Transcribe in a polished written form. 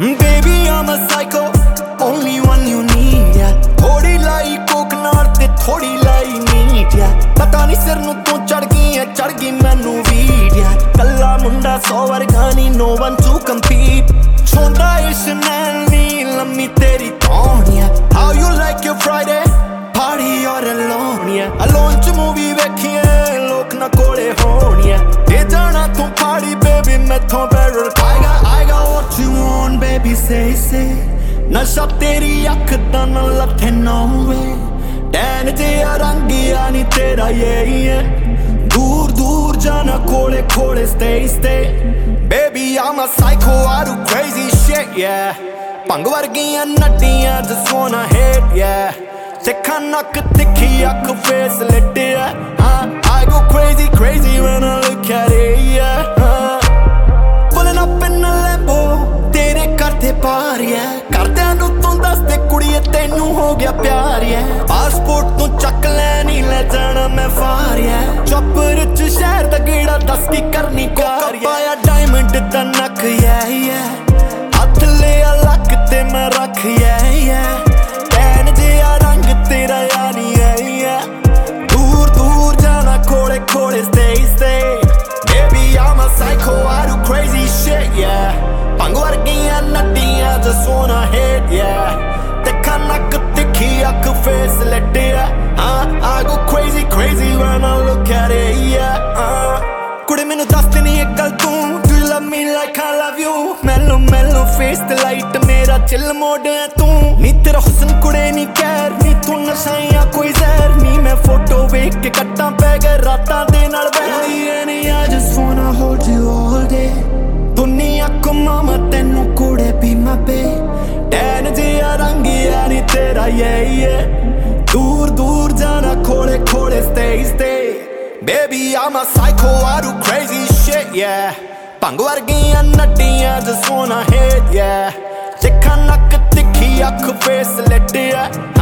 Baby, I'm a psycho, only one you need, yeah. थोड़ी लाई कोकनाट ते थोड़ी लाई नीट, yeah. पता नहीं सिर नूं तू चढ़ गई मैनू वीड, yeah. कल्ला मुंडा 100 वर्गा नी, no one to compete. छोंदा इश नैन नी लम्मी तेरी तौण, yeah. How you like your Friday? Party or alone, yeah. Alone च मूवी वेखिए लोक ना कोले होण, yeah. दे जाना तू फाड़ी baby मैथों बैरल खाएगा. I got what you want baby, say नशा तेरी अख दा ना लथे no way. टैन जिहा रंग यानी तेरा यही है. दूर दूर जाना कोले कोले stay. Baby I'm a psycho, I do crazy shit, yeah. भंग वर्गियां नट्टियां just wanna hit, yeah. सिखा नक तिखी अख face lit, yeah. I go crazy when I look at it, yeah. Pulling up in a Lambo तेरे करते पार, yeah. करदियां नूं तू दस दे कुड़िए तैनू हो गया प्यार, yeah. पासपोर्ट तू चक लैनी ले जाना मैं फार, yeah. चौपर च शहर दा गेड़ा दस की करनी कार, yeah. पाया डायमंड दा नक, yeah. हथ लिया लक ते मैं रख, yeah. टैन जिहा रंग तेरा यानी, yeah. दूर दूर जाना कोले कोले stay. Baby I'm a psycho, I do crazy shit, yeah. भंग वर्गियां नट्टियां just wanna hit, yeah. देखा नक तिखी अख face lit, yeah. I go crazy when I look at it, yeah. कुड़े मैनू दस ते नहीं एक गल तू, do you love me like I love you? Mellow face ते light मेरा chill mode है तू. नी तेरा हुस्न कुड़े नी कैर, नी तू नशा या कोई जहर. नी मैं फोटो वेख के कट्टां पै गए रातां दे नाल बैर. I just wanna hold you all day. दुनिया को मामा तेनू कुड़े be my babe. टैन जिहा रंग यानी तेरा yeah. दूर दूर जाना खोले खोले stay. Baby I'm a psycho, I do crazy shit, yeah. भंग वर्गियां नट्टियां just wanna hit, yeah. सिखा नक तिखी अख face lit, yeah.